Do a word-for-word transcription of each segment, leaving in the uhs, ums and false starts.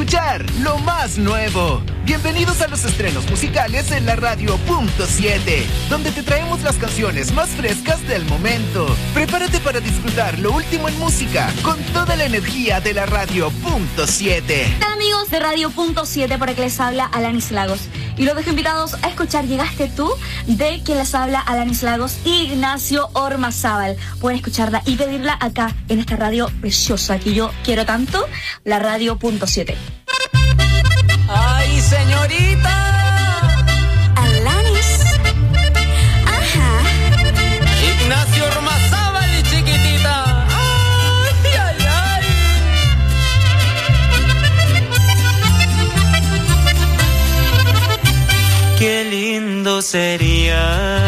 escuchar lo más nuevo. Bienvenidos a los estrenos musicales en la radio punto siete, donde te traemos las canciones más frescas del momento. Prepárate para disfrutar lo último en música con toda la energía de la radio punto siete. Hola amigos de radio punto siete, por aquí les habla Alanis Lagos. Y los dejo invitados a escuchar Llegaste tú, de quien les habla Alanis Lagos y Ignacio Ormazábal. Pueden escucharla y pedirla acá en esta radio preciosa que yo quiero tanto, la radio punto siete. ¡Ay, señorita! Alanis. Ajá. Ignacio Ormazábal, chiquitita. ¡Ay, ay, ay! Qué lindo sería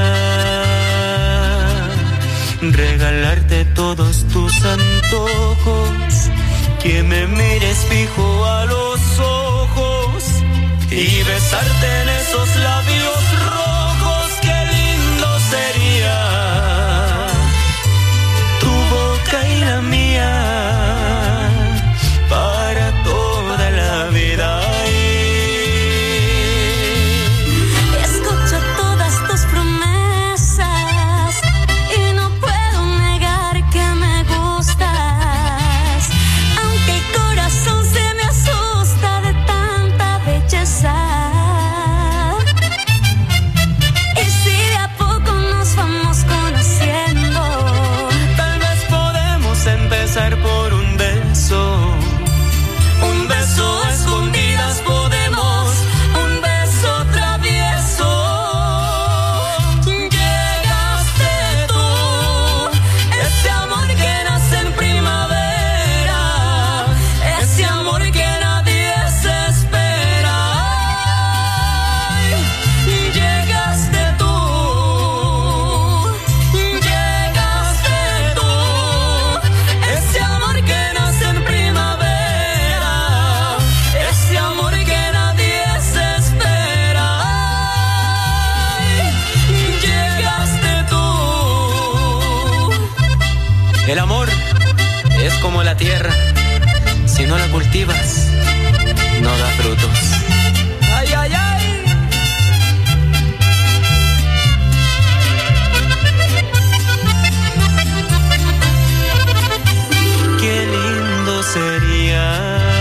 regalarte todos tus antojos, que me mires fijo a los ojos y besarte en esos labios rojos. Qué lindo sería tu boca y la mía para toda la vida. Escucho todas tus promesas y no puedo negar que me gustas, aunque el corazón se me asusta de tanta belleza. Y si de a poco nos vamos conociendo, Tal vez podemos empezar por un beso. Un beso a escondidas podemos, un beso travieso. Llegaste tú, ese amor que nace en primavera, ese amor que nadie se espera. Ay, llegaste tú, llegaste tú, ese amor que nace en primavera, ese amor que nadie se espera. Ay, llegaste tú. El amor es como la tierra, si no la cultivas, no da frutos. Ay, ay, ay. Qué lindo sería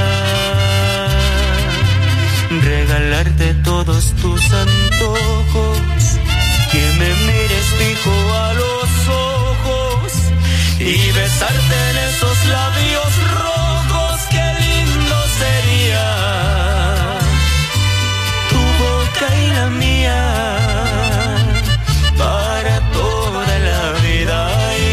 regalarte todos tus antojos, que me mires fijo a los ojos y besarte en esos labios rojos. Qué lindo sería tu boca y la mía para toda la vida.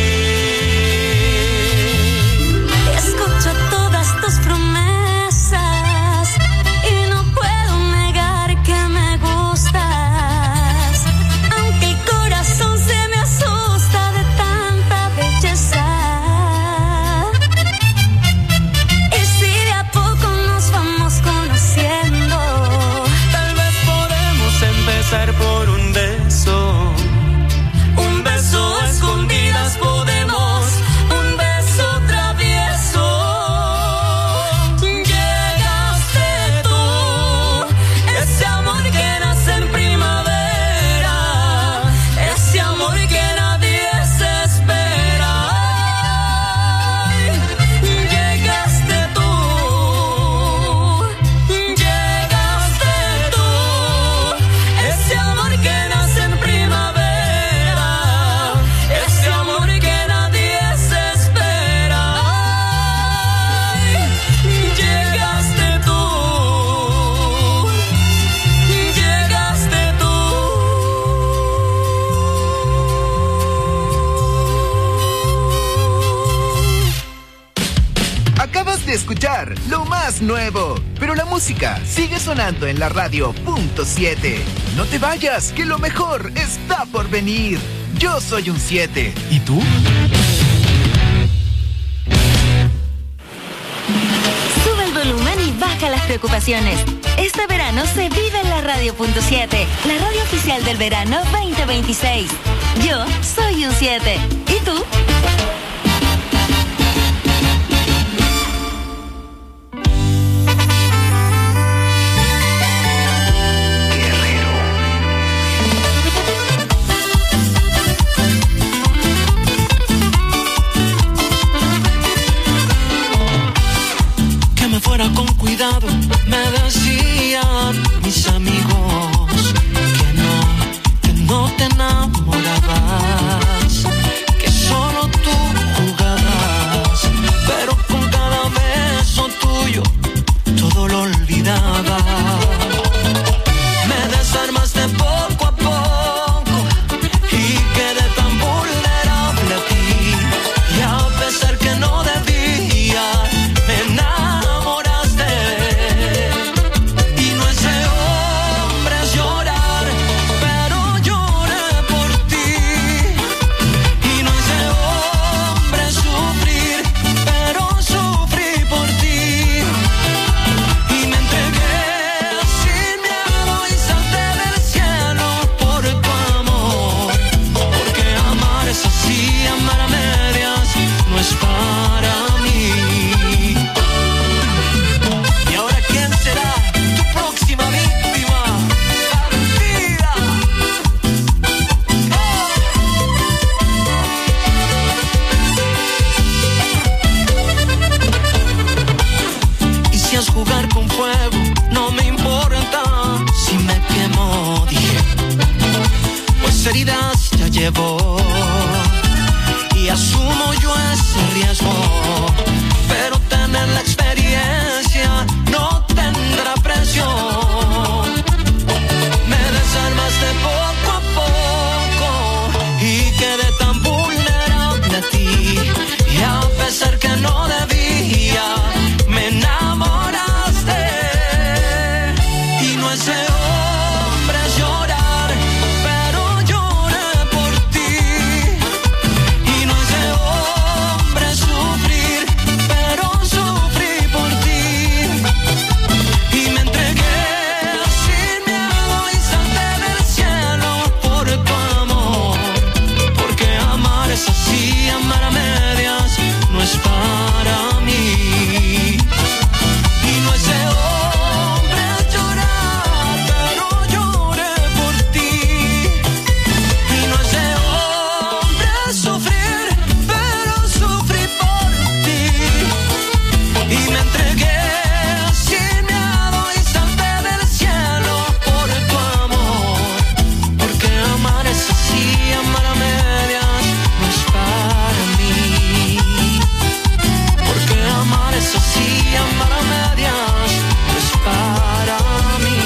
escucho todas tus promesas y no puedo negar que me gustas, aunque el corazón se me asusta de tanta belleza. Y si de a poco nos vamos conociendo, Tal vez podemos empezar por un beso. Un beso a escondidas podemos, un beso travieso. Llegaste tú, ese amor que nace en primavera, ese amor que nadie se espera. Ay, llegaste tú, llegaste tú, ese amor que nace en primavera, ese amor que nadie se espera. Ay, llegaste tú, llegaste tú. Acabas de escuchar lo más nuevo, pero la música sigue sonando en la radio punto siete. No te vayas, que lo mejor está por venir. Yo soy un siete. ¿Y tú? Sube el volumen y baja las preocupaciones. Este verano se vive en la radio punto siete, la radio oficial del verano veinte veintiséis. Yo soy un siete. ¿Y tú? llevó y asumo yo ese riesgo, pero tener la experiencia no tendrá precio. Me desarmaste poco a poco y quedé tan vulnerable a ti, y a pesar que no debía, me enamoraste. Y no es de hombres llorar, pero lloré por ti. Y no es de hombres sufrir, pero sufrí por ti. Y me entregué sin miedo y salté del cielo por tu amor, porque amar es así, amar a medias no es para mí. Y no es de hombres llorar, pero lloré por ti. Y no es de hombres sufrir, pero sufrí por ti. Y me entregué sin miedo y salté del cielo por tu amor, porque amar es así, amar a medias no es para mí. Porque amar es así, amar a medias no es para mí.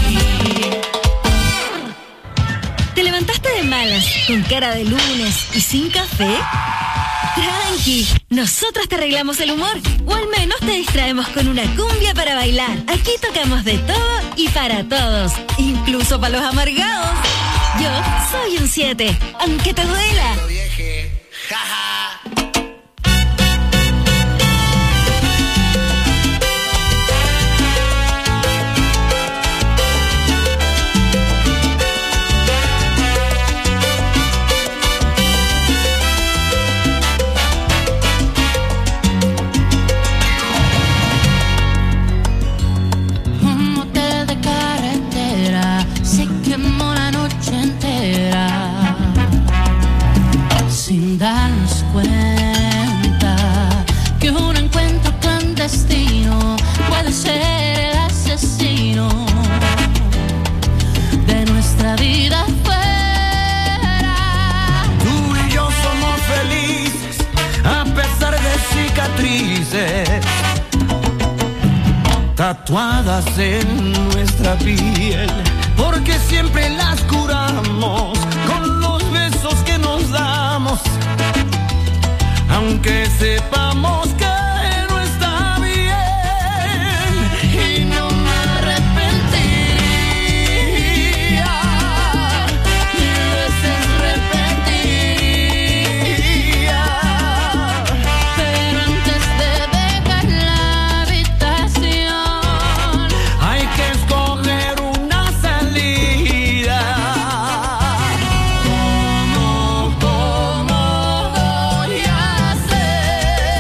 ¿Te levantaste de malas, con cara de lunes y sin café? Tranqui, nosotros te arreglamos el humor, o al menos te distraemos con una cumbia para bailar. Aquí tocamos de todo y para todos, incluso para los amargados. Yo soy un siete, aunque te duela. Un motel de carretera se quemó la noche entera, sin darnos cuenta que un encuentro clandestino puede ser el asesino de nuestra vida fuera. Tú y yo somos felices a pesar de cicatrices tatuadas en nuestra piel, porque siempre las curamos con los besos que nos damos, aunque sepamos que no está bien. Y no me arrepentiría, mil veces repetiría, Pero antes de dejar la habitación, hay que escoger una salida. ¿Cómo, cómo voy a hacer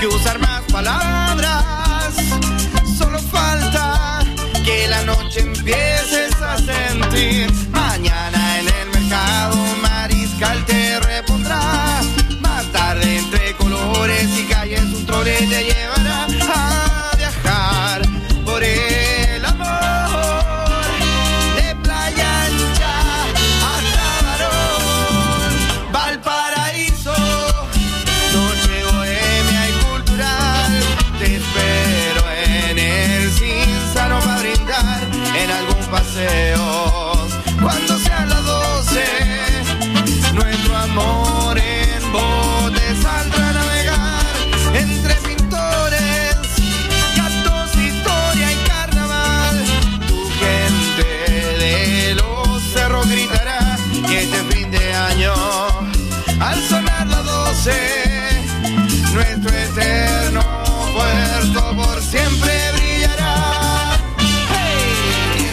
que usar más palabras. Solo falta que la noche empieces a sentir. Mañana en el mercado Mariscal te repondrá. Más tarde entre colores y calles un trole te llevará a viajar por el amor. De Playa Ancha hasta Barón, Valparaíso, noche bohemia y cultural. Te espero en el Cinzano para brindar en algún paseo. Cuando sean las doce, nuestro amor en bote saldrá a navegar entre pintores, gatos, historia y carnaval. Tu gente de los cerros gritará que este fin de año, al sonar las doce, nuestro eterno puerto por siempre brillará. ¡Hey!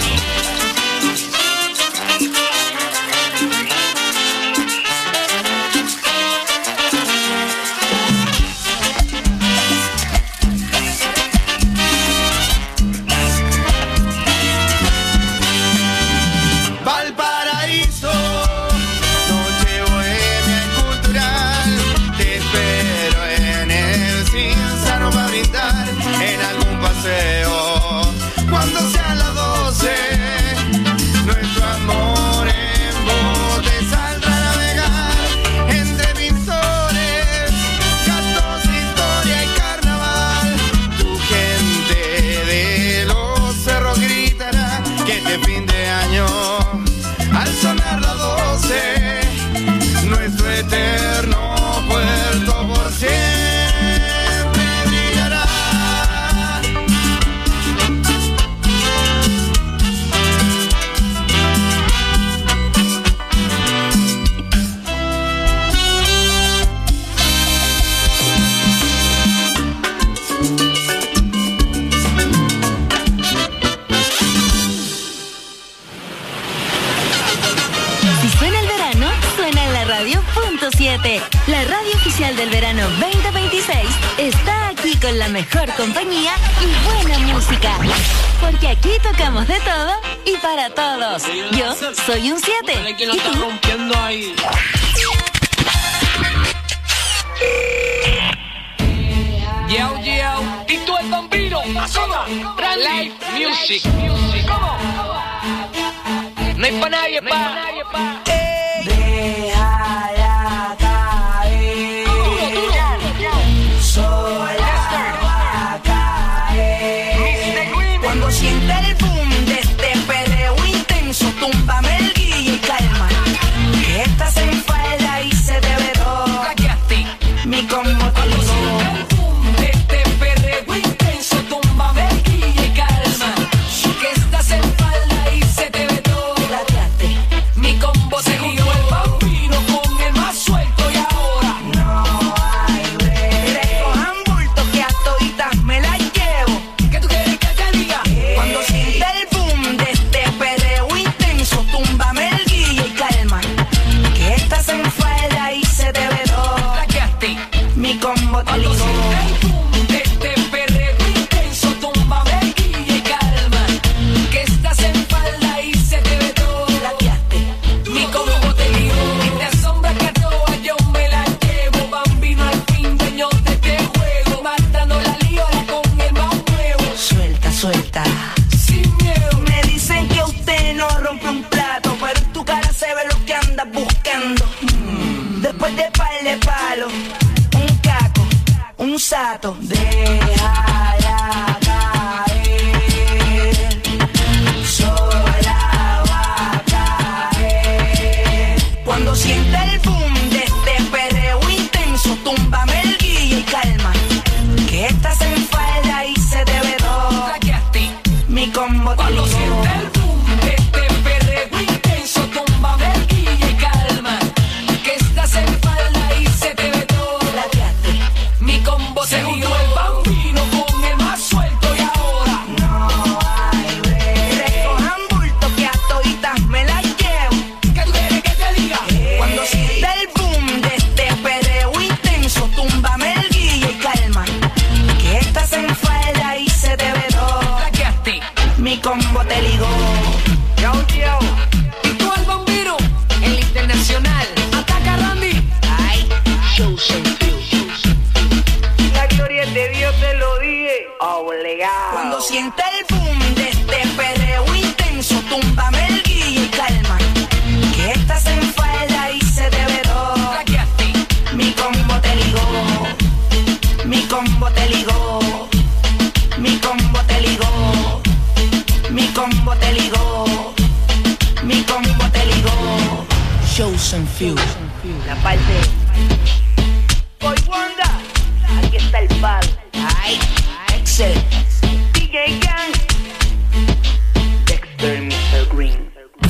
Valparaíso, noche bohemia y cultural. Te espero en el Cinzano para brindar en algún paseo. Cuando sean las doce, nuestro amor en bote saldrá a navegar entre pintores, gatos, historia y carnaval. Tu gente de los cerros gritará que este fin de año, al sonar las doce, nuestro eterno puerto por siempre brillará. Si suena el verano, suena en la radio punto siete. La radio oficial del verano veinte veintiséis está aquí con la mejor compañía y buena música. Porque aquí tocamos de todo y para todos. Yo soy un siete. ¿Y tú? rompiendo ahí. Yo, yo, y tú el Bambino, ¿cómo? Live music, ¿cómo? No hay pa' nadie, pa' nadie, pa'. Déjala caer. Duro, duro. Sola va a caer. Cuando siente el boom de este perreo intenso, túmbame el guille y calma. Que estás en falda y se te ve todo. Mi combo te Cuando siente el boom de este perreo intenso, túmbame el guille y calma. Que estás en falda y se te ve todo. plateaste. Mi combo se dio el Bambino con el más suelto y ahora No hay break. Recojan bultos que a toditas me las llevo. ¿qué tú quieres que te diga? Cuando siente el boom de este perreo intenso, túmbame el guille y calma. Que estás en falda y se te ve todo. Plaqueaste. Mi combo te Cuando ligó. siente el boom de este perreo intenso, túmbame el guille y calma. Que estás en falda y se te ve todo. Plateaste. Mi combo te dio. Y te asombra que a todas yo me la llevo. Bambino al fin dueño de este juego. Matando la liola con el más nuevo. Suelta, suelta. Sin miedo. Me dicen que usted no rompe un plato, pero en tu cara se ve lo que andas buscando. Mm. Después de par de palos, un caco, un sato. Déjala caer. Sola va a caer. Cuando siente el boom de este perreo intenso, túmbame el guille y calma. Que estás en falda y se te ve todo. Plaqueaste. Mi combo te Cuando ligó. siente el boom de este perreo intenso, túmbame el guille y calma. Que estás en falda y se te ve todo. Plateaste. Mi combo se dio el Bambino con el más suelto y ahora No hay break. Recojan bultos que a toditas me las llevo. ¿qué tú quieres que te diga? Cuando siente obligado. Cuando sienta el boom de este perreo intenso, túmbame el guille y calma, que estás en falda y se te ve todo. Mi combo te ligó, mi combo te ligó, mi combo te ligó, mi combo te ligó, mi combo te ligó. Shows and Fuse, la parte. Boy Wanda, aquí está el palo. Ay, Excel, D J Gang, Dexter, mister Green.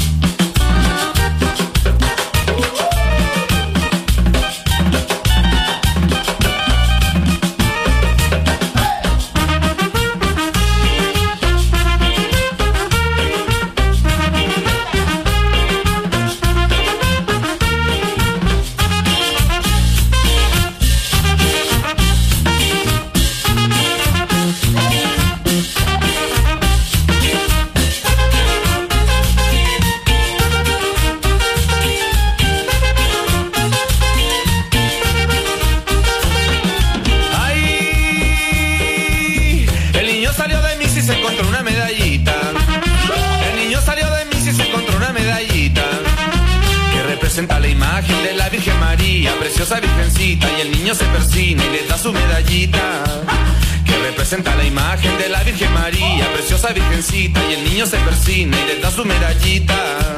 La imagen de la Virgen María, preciosa virgencita, y el niño se persina y le da su medallita. Que representa la imagen de la Virgen María, preciosa virgencita, y el niño se persina y le da su medallita.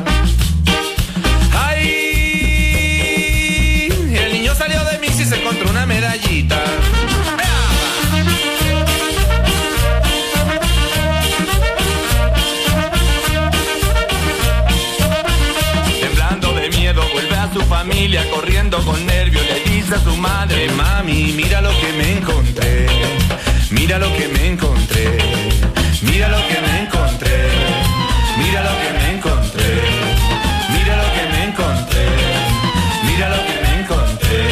Ay, el niño salió de misa y se encontró una medallita. Vuelve a su familia corriendo con nervios, le dice a su madre: mami, mira lo que me encontré, mira lo que me encontré, mira lo que me encontré, mira lo que me encontré, mira lo que me encontré, mira lo que me encontré.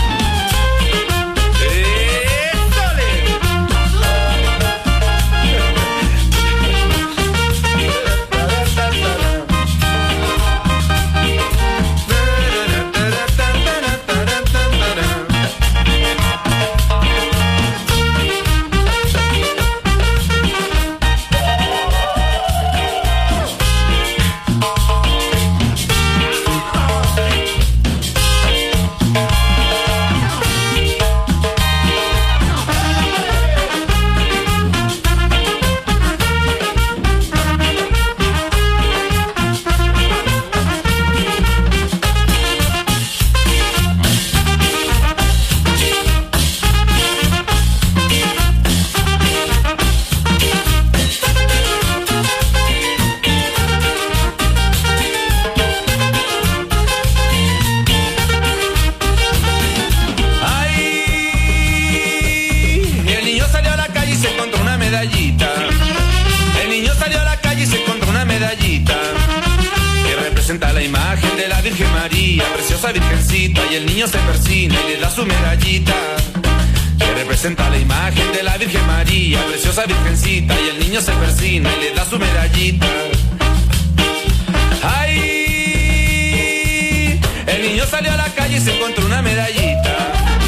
Virgencita, y el niño se persina y le da su medallita. Que representa la imagen de la Virgen María, preciosa virgencita, y el niño se persina y le da su medallita. Ay, el niño salió a la calle y se encontró una medallita.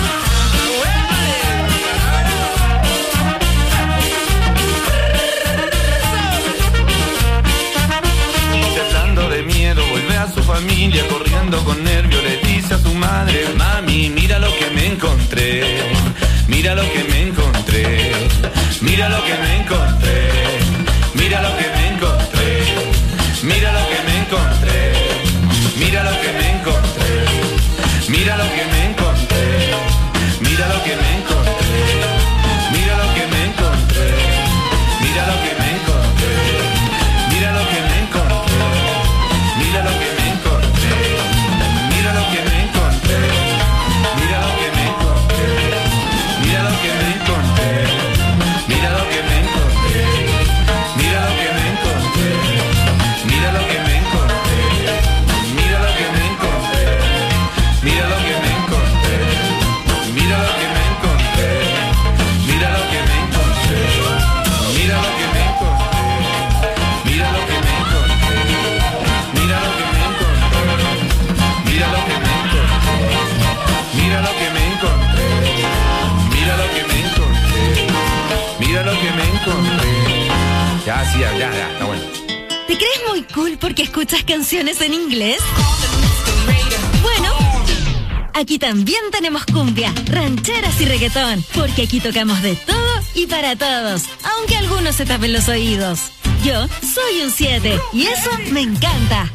Temblando de miedo vuelve a su familia corriendo con nervio, le dice a su madre: mami, mira lo que me encontré, mira lo que me encontré, mira lo que me encontré, mira lo que me encontré, mira lo que me encontré, mira lo que me encontré, mira lo que me encontré, mira lo que me encontré, mira lo que me encontré, mira lo que me encontré, mira lo que me encontré, mira lo que me encontré, mira lo que me encontré, mira lo que me encontré, mira lo que me encontré, mira lo que me encontré. mira lo que me encontré. Ya, sí, ya, ya, ya, está bueno. ¿Te crees muy cool porque escuchas canciones en inglés? Bueno, aquí también tenemos cumbia, rancheras y reggaetón, porque aquí tocamos de todo y para todos, aunque algunos se tapen los oídos. Yo soy un siete y eso me encanta.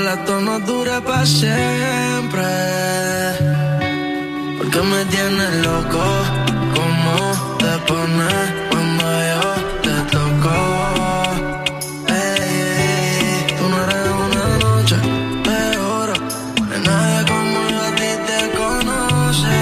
ojalá esto no dure para siempre. Porque me tienes loco, ¿cómo te pones cuando yo te toco? Ey, tú no eres una noche de oro, de nadie como yo a ti te conoce.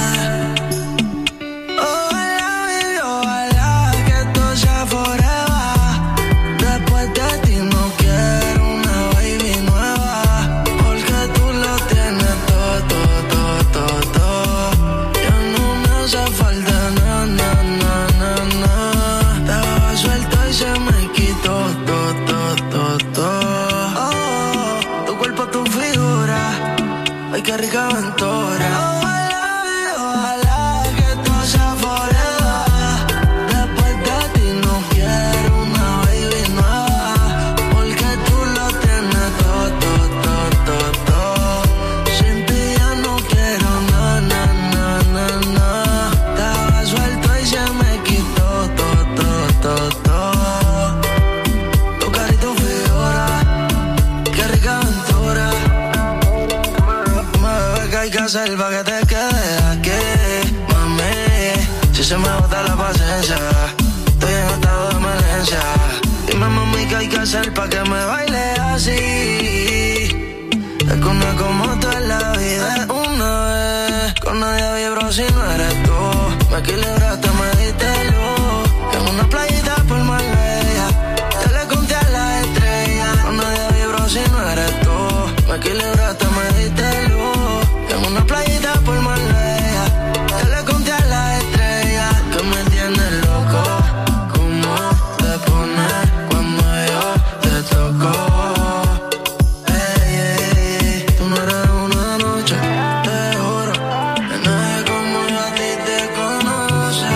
Ojalá, baby, ojalá que esto sea forever. Después de ti no quiero una baby nueva, porque tú lo tienes todo, todo, todo, todo. Ya no me hace falta nada, nada, nada, nada. Estaba suelto y se me quitó todo, todo, todo, todo. Oh, tu cuerpo, tu figura, ay, qué rica aventura. Ojalá, ojalá que esto sea forever. Después de ti no quiero una baby nueva, porque tú lo tienes todo, todo, todo, todo, todo. Sin ti ya no quiero nada, nada, nada, nada. Estaba suelto y se me quitó todo, todo, todo, todo. Tu cara y tu figura, qué rica aventura. Mami, ¿qué hay que hacer pa' que te quedes aquí? Mami, si se me agota la paciencia, estoy en estado de emergencia. Dime, mami, ¿qué hay que hacer pa' que me baile así? Es que una como tú en la vida es una vez. Con nadie vibro si no eres tú. Me equilibraste, me diste luz. En una playita por Marbella te le conté a las estrellas. Con nadie vibro si no eres tú. Me equilibraste, me diste luz. En una playita por Marbella te le conté a las estrellas. Que me tienes loco, ¿cómo te pones cuando yo te toco? Ey, ey, tú no eres una noche de oro, de nadie como yo a ti te conoce.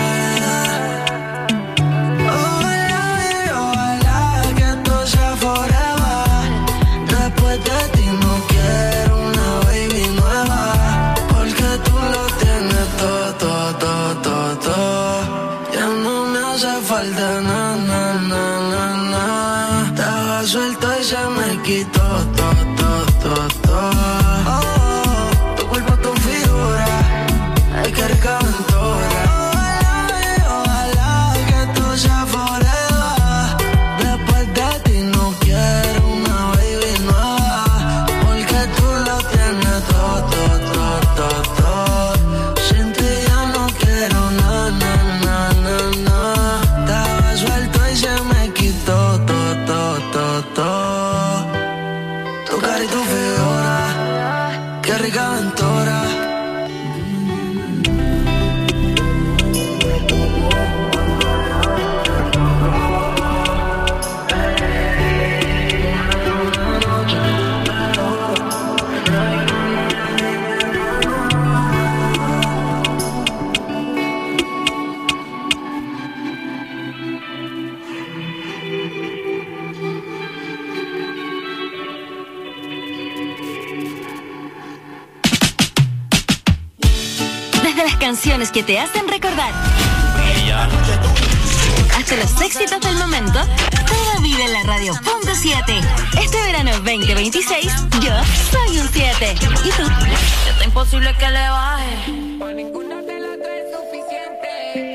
Ojalá, baby, ojalá que esto sea forever. Después de ti no quiero una baby nueva, porque tú lo tienes todo, todo, todo, todo, todo. Ya no me hace falta nada, nada, nada, nada. Estaba suelto y se me quitó todo, todo, todo, todo. Oh, tu cuerpo, tu figura, ay, qué rica aventura. Ojalá, baby, ojalá que esto sea forever. Después de ti no quiero una baby nueva, porque tú lo tienes todo, todo, todo, todo, todo. Sin ti ya no quiero nada, nada, nada, nada. Estaba suelto y se me quitó todo, todo, todo, todo. Tu cara y tu figura, qué rica aventura. Desde las canciones que te hacen recordar hasta los éxitos del momento, todo vive en la radio punto siete. Este verano veinte veintiséis, yo soy un siete. ¿Y tú? Está imposible que le baje. Ninguna de las tres es suficiente.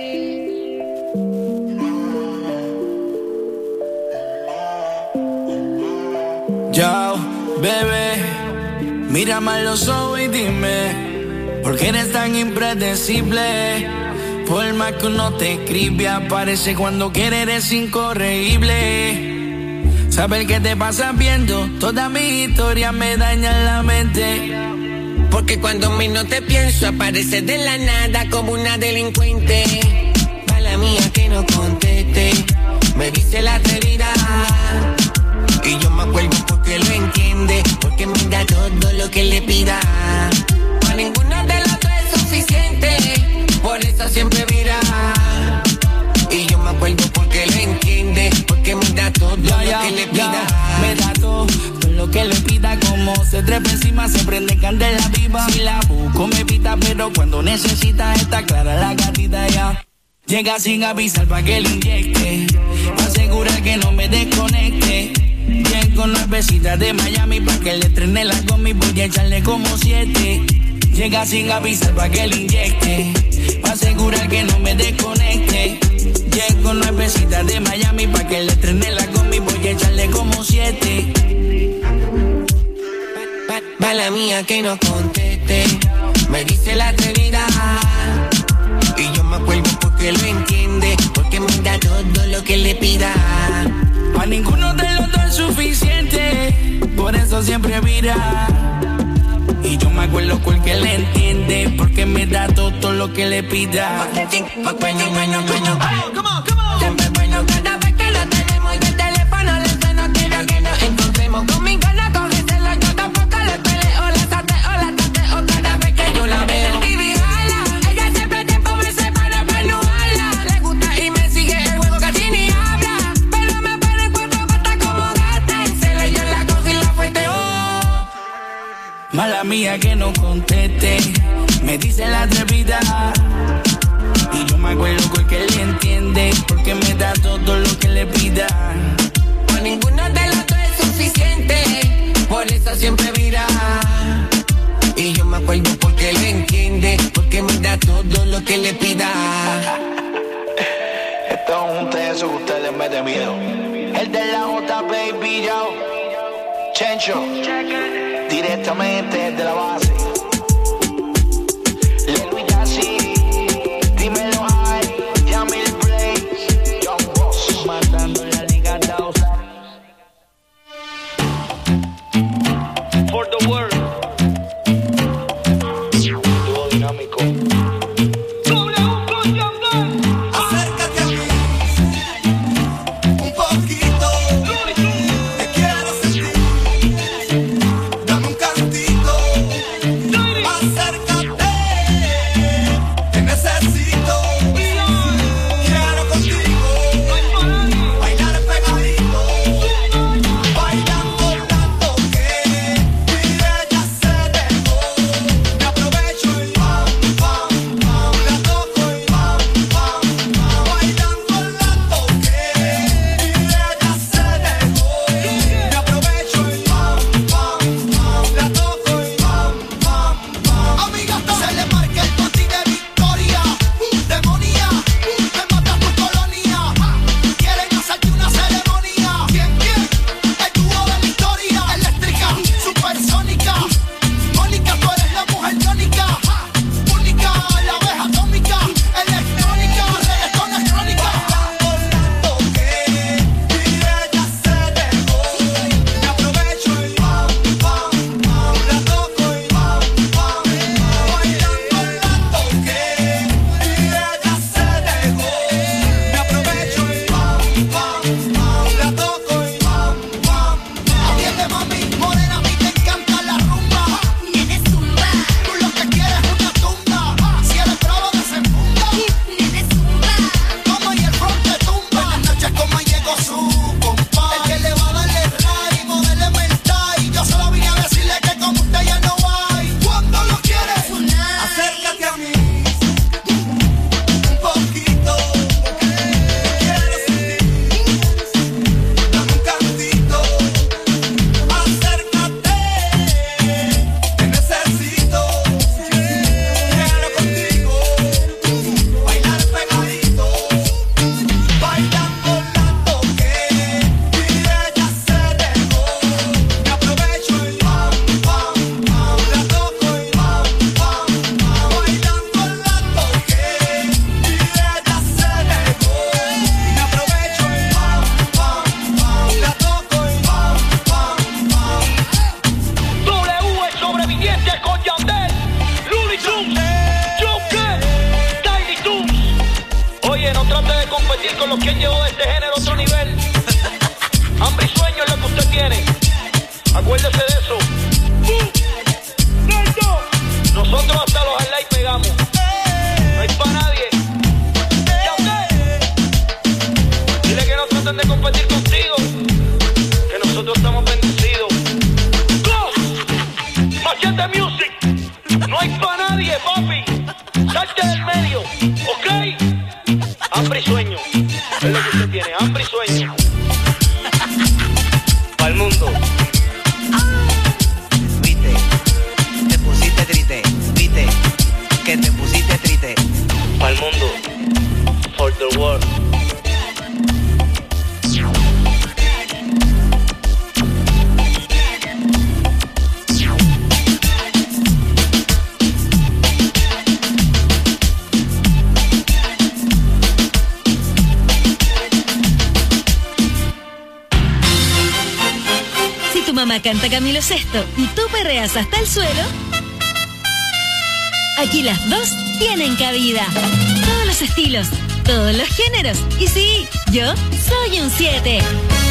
Yo, bebé, mírame a los ojos y dime, ¿por qué eres tan impredecible? Por más que uno te escribe, aparece cuando quiere, eres incorregible. Saber qué te pasa viendo toda mi historia me daña la mente. Porque cuando menos te pienso, aparece de la nada como una delincuente. Mala mía que no conteste, me dice la atrevida. Y yo me acuerdo porque lo entiende, porque me da todo lo que le pida. Para ninguna de las tres es suficiente, por eso siempre mira. Y yo me acuerdo porque lo entiende, porque me da todo ya, lo ya, que le pida. Ya, me da todo, todo lo que le pida. Como se trepa encima, se prende candela viva. Si la busco me pita, pero cuando necesita está clara la gatita ya. Llega sin avisar pa' que le inyecte, asegura que no me desconecte. Bien Llego nuevecita de Miami pa' que le trene la gomi, voy a echarle como siete. Llega sin avisar pa' que le inyecte, pa' asegurar que no me desconecte. Llego nuevecita de Miami pa' que le trene la gomi, voy a echarle como siete. Mala mía que no conteste, me dice la atrevida. Y yo me acuerdo porque lo entiende, porque me da todo lo que le pida. Pa' ninguno de los dos es suficiente, por eso siempre vira. Y yo me acuerdo porque le entiende, porque me da todo lo que le pida. Bueno, bueno, bueno. Siempre bueno cada vez que lo tenemos y el teléfono le suena. Quiero que nos encontremos, conmigo no cógeselo, yo tampoco le peleo. La sateo, la tateo cada vez que yo la veo. Y fíjala, ella siempre tiempo me separa para no hablar. Le gusta y me sigue el juego, casi ni habla. Pero me pone en cuatro patas como gata. Se le yo la cojo y la fueteo. Mala mía que no conteste, me dice la atrevida. Y yo me acuerdo porque él entiende, porque me da todo lo que le pida. Por ninguno de los dos es suficiente, por eso siempre vira. Y yo me acuerdo porque él entiende, porque me da todo lo que le pida. Esto es un teso que usted le mete miedo. El de la J, baby, yo. Chencho, directamente de la base. Lelo y Yassi, dímelo ahí. Yamil Blaze, Young Boss, matando la liga dos. For the world. Dúo dinámico. Acércate a mí un poquito, te quiero sentir. Dame un cantito, acércate, te necesito. Quiero contigo bailar pegadito, bailando tanto que mi ella se dejó. Me aprovecho y pam, pam, pam, la toco y pam, pam, pam, bailando tanto que mi ella se dejó. Me aprovecho y pam, pam, pam, la toco y pam, pam, pam. Amiga, se le marca el bote de victoria, demonía, te mata tu colonia. Quieren hacerte una ceremonia. ¿Quién, quién? El dúo de la historia, eléctrica, supersónica. Mónica, tú eres la mujer tónica, única, la abeja atómica, electrónica, reggaetón es crónica. Tanto que mi ella se dejó. Me aprovecho y pam, pam, pam, la toco y pam, pam, bailando tanto que mi ella se dejó. Me aprovecho y pam, pam, pam, la toco y pam, pam, pam. Atiende, mami, morena, a mí te encanta la rumba. Tienes zumba, tú lo que quieres es una tunda. Si eres bravo, desenfunda. Tienes zumba, como y el front te tumba. Buenas noches, como llegó su compa, el que le va a darle ray, modele mental. Yo solo vine a decirle que como usted ya no hay. Cuando lo quieres, acércate a mí un poquito, te quiero sentir. Dame un cantito, acércate, te necesito. Quiero contigo bailar pegadito, bailando tanto que mi ella se dejó. Me aprovecho y pam, pam, pam, la toco y pam, pam, pam, bailando tanto que mi ella se dejó. Me aprovecho y pam, pam, pam, la toco y pam, pam, pam. W, el sobreviviente con Yandel, Looney Tunes, Joker, Tiny Toons. Oye, no trate de competir con los que han llevado este género a otro nivel. Hambre y sueño es lo que usted tiene. Acuérdese de eso. Nosotros hasta los highlights pegamos. No hay pa' nadie. Yandel. Dile que no traten de competir contigo, que nosotros estamos bendecidos. Go. Machete Music. No hay pa' nadie, papi. Salte del medio, ¿ok? Hambre y sueño. Es lo que usted tiene, hambre y sueño. Pa'l mundo. la canta Camilo Sesto y tú perreas hasta el suelo, aquí las dos tienen cabida. Todos los estilos, todos los géneros. Y sí, yo soy un siete.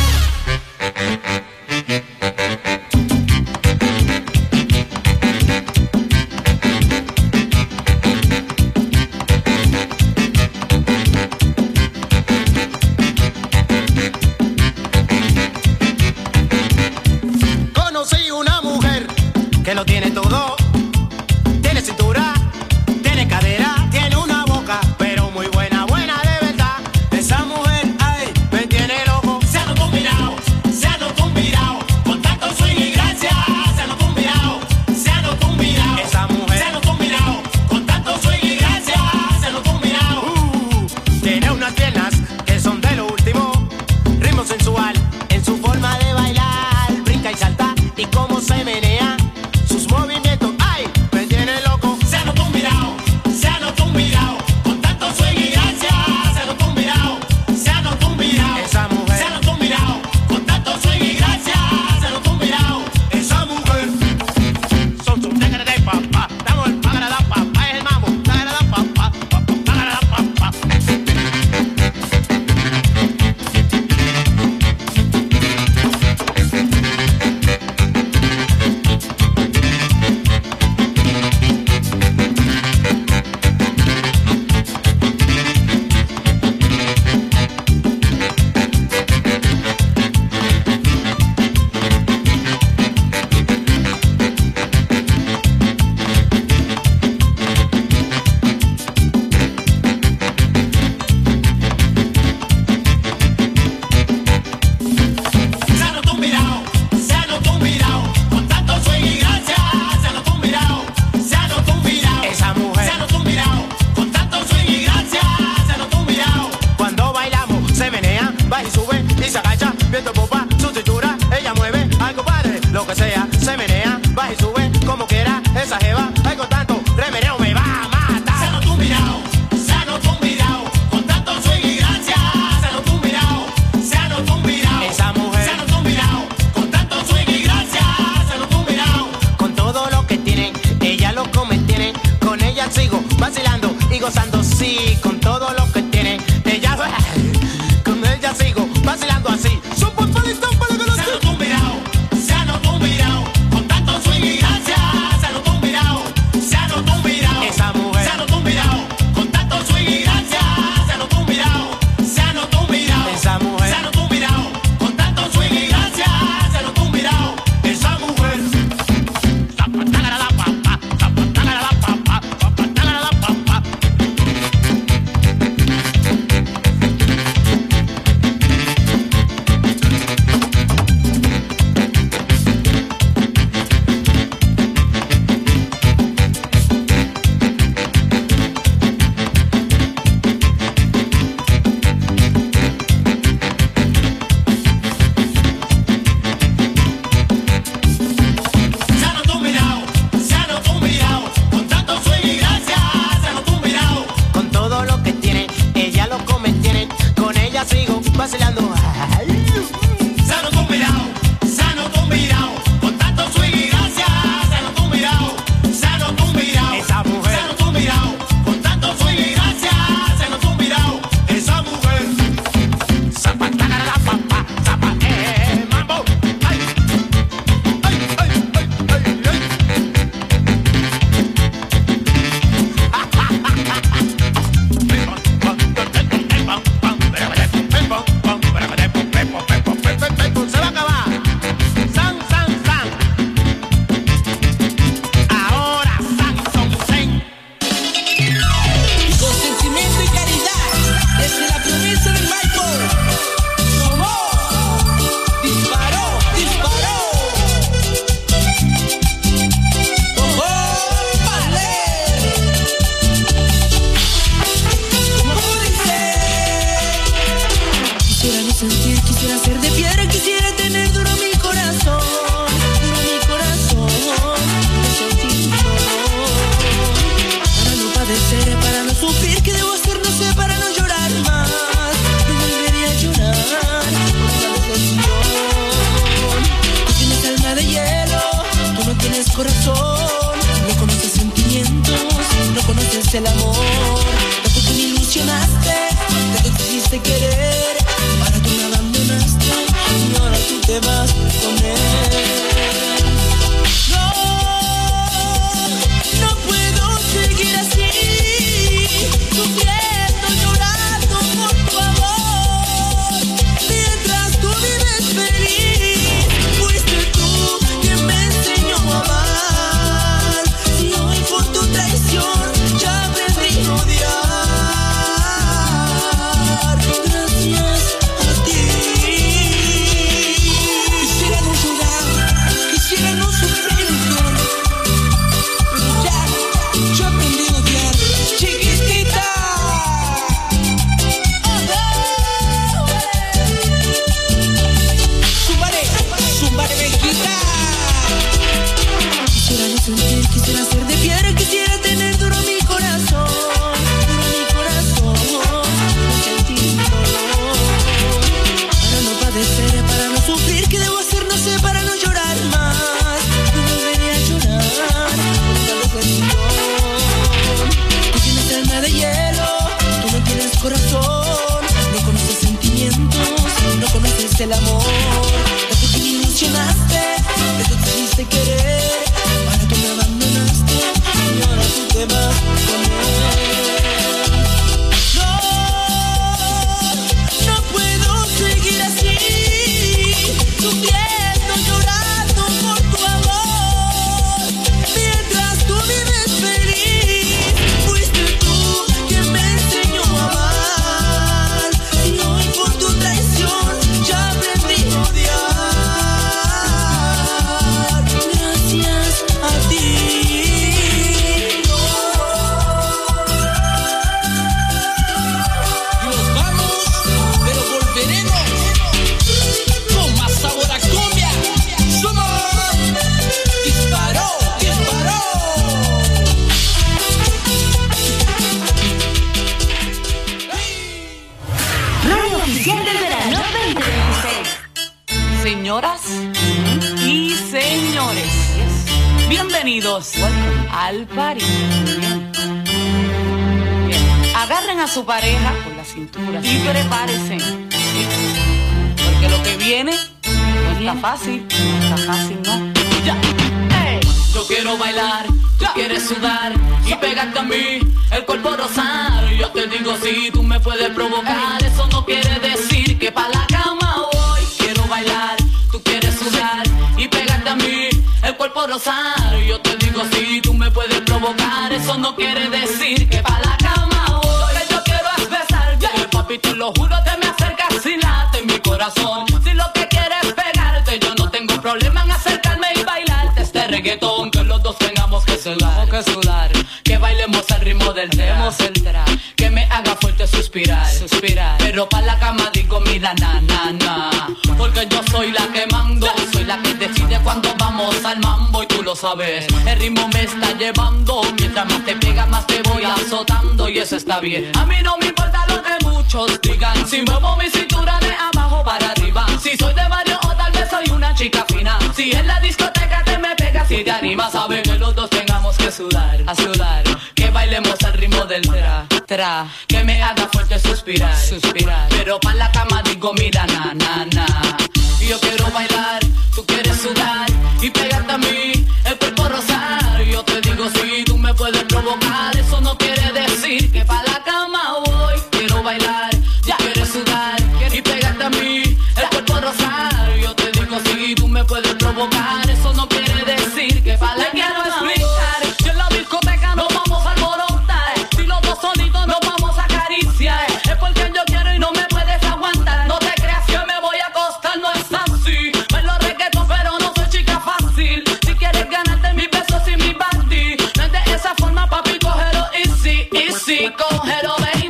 Conocí una mujer que lo tiene todo. Tiene cintura, tiene cadera, tiene una boca, pero muy buena, buena de verdad. Esa mujer, ay, me tiene loco. Se ha tumbirao, se ha tumbirao, con tanto swing y gracia. Se ha tumbirao, se ha tumbirao. Esa mujer, se ha tumbirao, con tanto swing y gracia. Se ha tumbirao. Uh, tiene unas piernas que son de lo último. Ritmo sensual en su forma de bailar. Brinca y salta y cómo se menea. Sus movimientos, ay, me tiene loco. Se ha tumbirao, se ha tumbirao, con tanto swing y gracia. Se ha tumbirao, se ha tumbirao. Esa mujer, se ha tumbirao, con tanto swing y gracia. Se ha tumbirao. Esa mujer, son sus negras de papá. Estamos el págara da papá, es el mambo. Págara da papá, págara da papá. tienes corazón, no conoces sentimientos, no conoces el amor. Tanto tú me ilusionaste, tanto te hiciste querer, ahora tú me abandonaste y ahora tú te vas con él. No, no puedo seguir así, sufriendo, llorando por tu amor, mientras tú vives feliz. Fuiste tú quien me enseñó a amar, y hoy por tu traición ya aprendí a odiar. Gracias a ti. Quisiera no llorar, quisiera no sufrir, pero ya, yo aprendí a odiar. Chiquitita. Zúmbale, zúmbale, Benquita. Quisiera no sentir, quisiera ser de piedra, quisiera tener duro mi corazón, duro mi corazón, no sentir dolor, para no padecer, para no sufrir. ¿Qué debo hacer? No sé, para no llorar más, no volveré a llorar, nunca lo perdón. Tú tienes alma de hielo, tú no tienes corazón, no conoces sentimientos, no conoces el amor. Tanto que me ilusionaste, tanto te hiciste querer, ahora tú me abandonaste y ahora tú te vas con él. No, no puedo seguir así, sufriendo, llorando por tu amor, mientras tú vives feliz. Fuiste tú quien me enseñó a amar, y hoy por tu traición ya aprendí a odiar. Gracias a ti. Y nos vamos, pero volveremos con más sabor a cumbia. Somos Disparó, Disparó. Radio Oficial del Verano veinte veintiséis. Señoras y señores, bienvenidos al party. Bien. Bien. Agarren a su pareja por la cintura y prepárense, ¿sí? Porque lo que viene no está fácil, no está fácil, ¿no? Ya. Ey. Yo quiero bailar, tú quieres sudar y pegarte a mí, el cuerpo rosar. Yo te digo si tú me puedes provocar, eso no quiere decir que pa' la cama voy. Quiero bailar, tú quieres sudar y pegarte a mí, el cuerpo rosar. Yo te digo si tú me puedes provocar, eso no quiere decir que pa' la cama voy. Lo que yo quiero es besarte, papi, te lo juro, te me acercas y late mi corazón. Si lo que quieres es pegarte, yo no tengo problema en acercarme y bailarte este reggaetón. Que los dos tengamos que sudar, que sudar, que bailemos al ritmo del tema, el tra, que me haga fuerte suspirar, suspirar. Pero pa' la cama digo mira na na na, porque yo soy la que mando, soy la que decide cuando vamos al mambo y tú lo sabes. El ritmo me está llevando, mientras más te pega más te voy azotando y eso está bien. A mí no me importa lo que muchos digan, si muevo mi cintura de abajo para arriba, si soy de barrio o tal vez soy una chica fina. Si en la discoteca te me pegas y te animas, sabes que los dos tengamos que sudar, a sudar, que bailemos al ritmo del tra, tra, que me haga fuerte suspirar, suspirar. Pero pa' la cama digo mira na na na. Yo quiero bailar, tú quieres sudar y pegarte a mí, el cuerpo rosar. Yo te digo si tú me puedes provocar, eso no quiere decir que pa' la cama voy. Quiero bailar, ya quieres sudar y pegarte a mí, el cuerpo rosar. Yo te digo si tú me puedes provocar, eso no quiere decir que pa' la cama voy. Si en la discoteca nos vamos a alborotar, si los dos solitos nos vamos a acariciar, es porque yo quiero y no me puedes aguantar. No te creas que me voy a acostar, no es así. Bailo reggaetón pero no soy chica fácil. Si quieres ganarte mis besos y mi body, no es de esa forma papi, cógelo easy, easy, cógelo baby.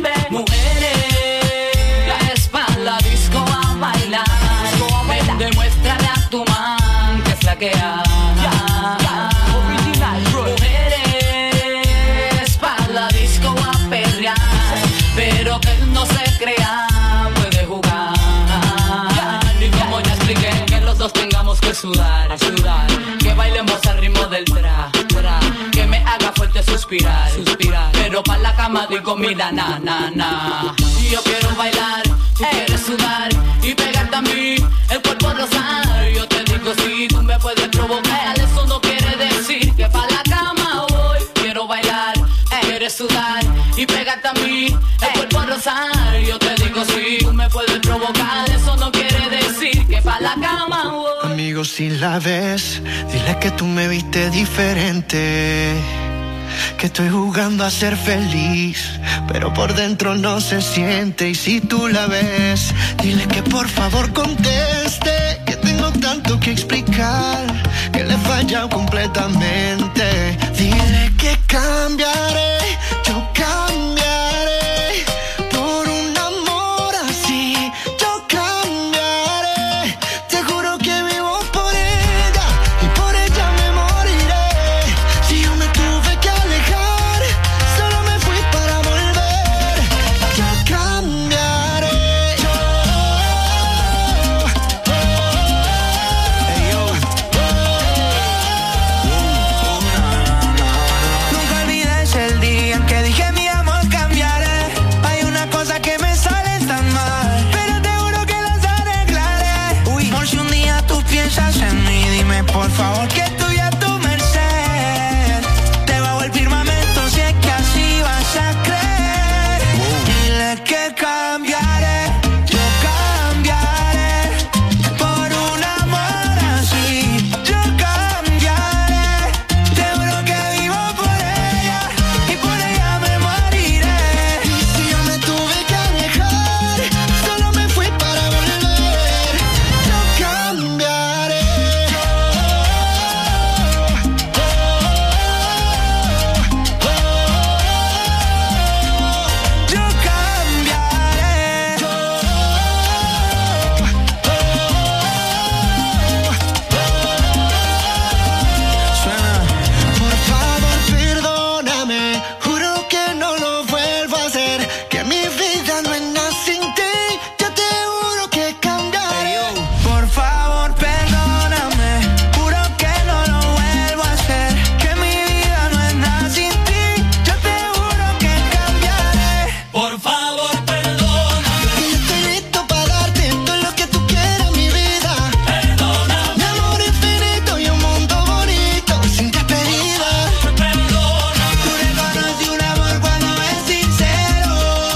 Mujeres, es pa' la disco a bailar, ven, demuéstrale a tu man que es la que hay. Mujeres, pa' la disco a perrear, pero que él no se crea, puede jugar. Y como ya expliqué, que los dos tengamos que sudar, a sudar, que bailemos al ritmo de suspirar, suspirar. Pero pa' la cama doy comida, na, na, na. Y yo quiero bailar, tú quieres sudar y pegarte a mí, el cuerpo rosar. Yo te digo si tú me puedes provocar, eso no quiere decir que pa' la cama voy. Quiero bailar, quieres sudar y pegarte a mí, el cuerpo rosar. Yo te digo si tú me puedes provocar, eso no quiere decir que pa' la cama voy. Amigo, si la ves, dile que tú me viste diferente, que estoy jugando a ser feliz, pero por dentro no se siente. Y si tú la ves, dile que por favor conteste, que tengo tanto que explicar, que le he fallado completamente. Dile que cambiaré, yo cambiaré por un amor así, yo cambiaré. Te juro que vivo por ella y por ella me moriré. Si yo me tuve que alejar, solo me fui para volver. Yo cambiaré. Yo, oh, oh, hey, yo. Nunca olvides el día en que dije mi amor cambiaré. Hay una cosa que me sale tan mal, pero te juro que las arreglaré. Uy, por si un día tú piensas en mí, dime por favor que estoy a tu merced. Te bajo el firmamento si es que así vas a creer. Dile que cambiaré, yo cambiaré por un amor así, yo cambiaré. Te juro que vivo por ella y por ella me moriré. Y si yo me tuve que alejar, solo me fui para volver. Yo cambiaré. Yo, oh, oh, oh, Yo cambiaré. yo, Suena. por favor perdóname, juro que no lo vuelvo a hacer, que mi vida no es nada sin ti. Yo te juro que cambiaré. Por favor, perdóname, juro que no lo vuelvo a hacer, que mi vida no es nada sin ti. Yo te juro que cambiaré. Por favor, perdóname, Y yo estoy listo para darte todo lo que tú quieras, mi vida. perdóname, Mi amor infinito y un mundo bonito sin despedida. perdóname, Tú reconoces un amor cuando es sincero.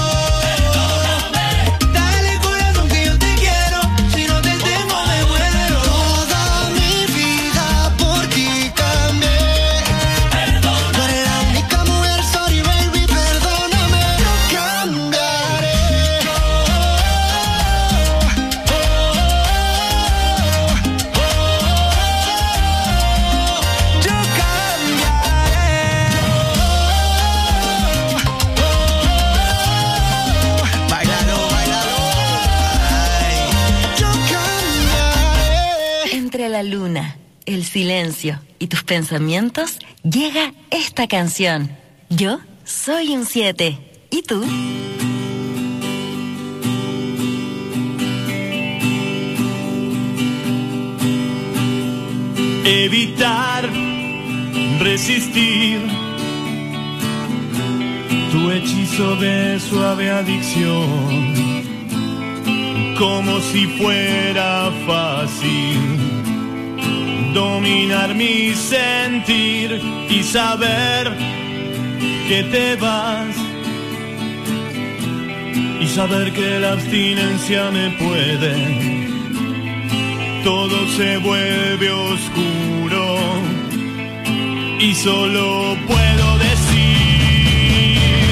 Dale corazón que yo te quiero, si no te tengo me muero. Toda mi vida por ti cambié. No eres la única mujer, sorry baby, perdóname. Yo cambiaré. Yo, oh, Yo cambiaré. Bailalo, bailalo. Ay, yo cambiaré. Entre la luna, el silencio y tus pensamientos, llega esta canción. Yo soy un siete. ¿Y tú? Evitar, resistir tu hechizo de suave adicción, como si fuera fácil dominar mi sentir y saber que te vas, y saber que la abstinencia me puede. Todo se vuelve oscuro y solo puedo decir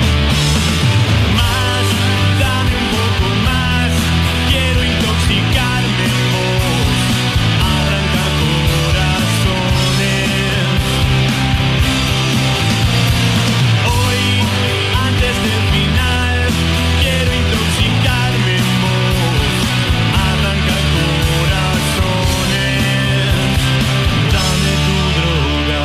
más, dame un poco más, quiero intoxicarme en vos, arrancar corazones. Hoy, antes del final, quiero intoxicarme en vos, arrancar corazones. Dame tu droga.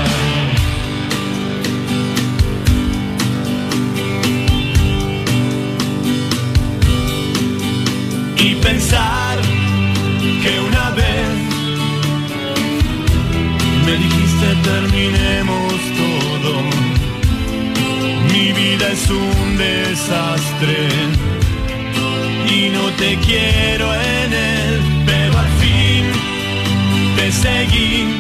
Y pensar que una vez me dijiste terminemos todo, es un desastre y no te quiero en él, pero al fin te seguí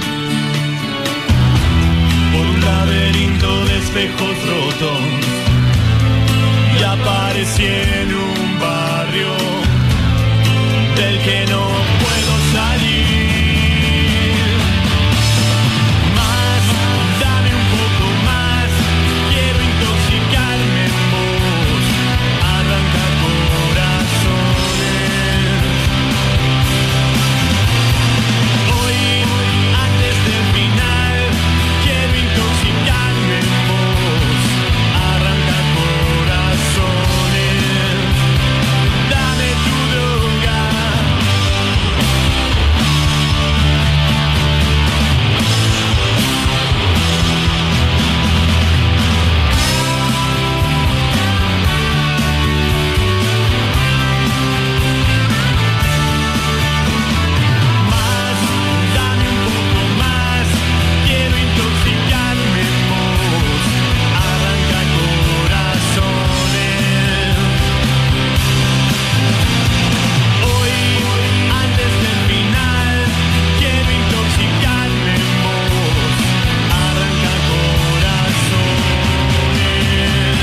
por un laberinto de espejos rotos y aparecí en un barrio del que no puedo salir. Más, dame un poco más, quiero intoxicarme en vos, arrancar corazones. Hoy, antes del final, quiero intoxicarme en vos, arrancar corazones. Dame tu droga. Más, dame un poco más, quiero intoxicarme en vos, arranca corazones. Hoy, antes del final, quiero intoxicarme en vos, arranca corazones.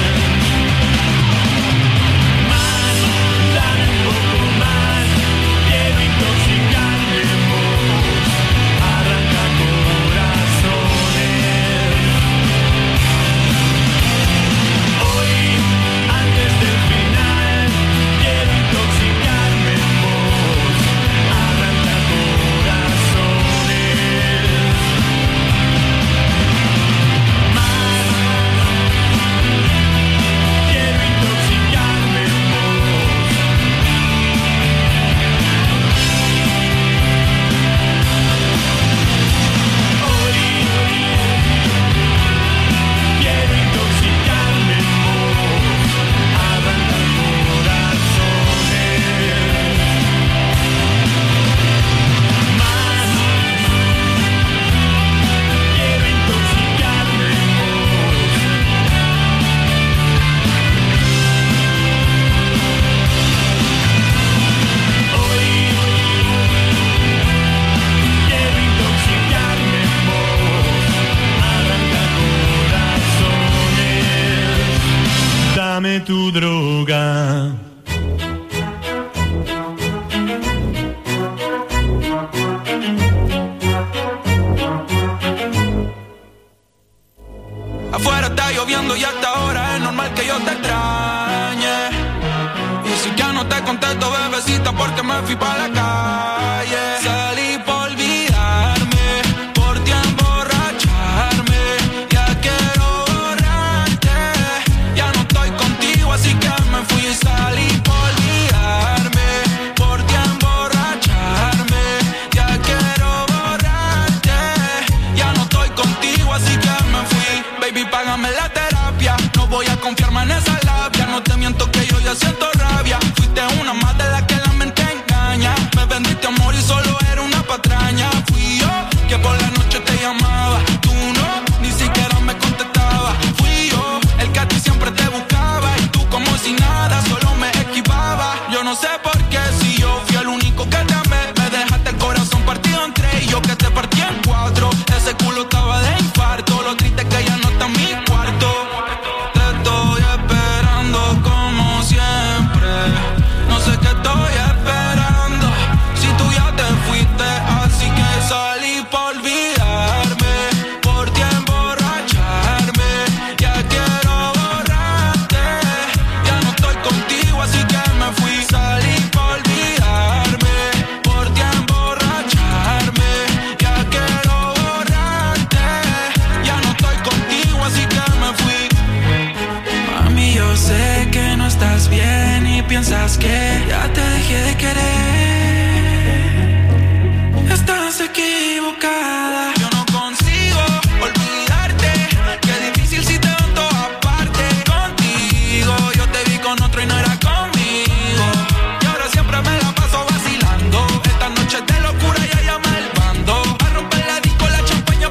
Más, dame un poco más, quiero intoxicarme en vos, arranca corazones. Hoy, antes del final, quiero intoxicarme en vos, arranca corazones. Más, quiero intoxicarme en vos. Hoy, quiero intoxicarme en vos, arranca corazones. Más, quiero intoxicarme en vos. Hoy, quiero intoxicarme en vos, arranca corazones. Dame tu droga. Afuera está lloviendo y hasta ahora es normal que yo te extrañe. Y si ya no te contesto, bebecita, porque me fui pa' la calle. Salí por olvidarme, por ti emborracharme. Ya quiero borrarte, ya no estoy contigo, así que me fui y salí por olvidarme, por ti emborracharme. Ya quiero borrarte, ya no estoy contigo, así que me fui. Baby, págame la terapia, no voy a confiarme en esa labia. No te miento que yo ya siento rabia. Fuiste una más de la que la mente engaña. Me vendiste amor y solo era una patraña. Fui yo que por la noche te llamaba, tú no, ni siquiera me contestabas. Fui yo el que a ti siempre te buscaba y tú como si nada, solo me esquivaba. Yo no sé por qué, si yo fui el único que te amé, me dejaste el corazón partido en tres y yo que te partí en cuatro. Ese culo estaba de infarto, lo triste que ya no está en mi cuarto. Te estoy esperando como siempre, no sé qué estoy esperando, si tú ya te fuiste, así que salí por olvidarme, por ti emborracharme. Ya quiero borrarte, ya no estoy contigo, así que me fui. Salí por olvidarme, por ti emborracharme. Ya quiero borrarte, ya no estoy contigo, así que me fui. Mami, yo sé que no estás bien y piensas que ya te dejé de